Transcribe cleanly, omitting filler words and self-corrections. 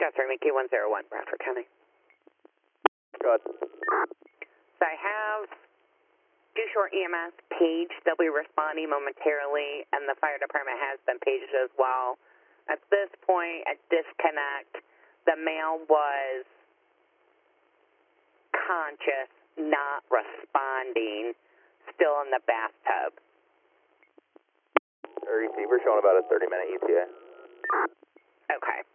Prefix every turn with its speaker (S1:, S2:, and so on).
S1: Chester, Mickey 101, Bradford County.
S2: Go ahead.
S1: So I have Due Short EMS paged. They'll be responding momentarily, and the fire department has been paged as well. At this point, at disconnect, the male was conscious, not responding, still in the bathtub.
S2: Receiver showing about a 30-minute ETA.
S1: Okay.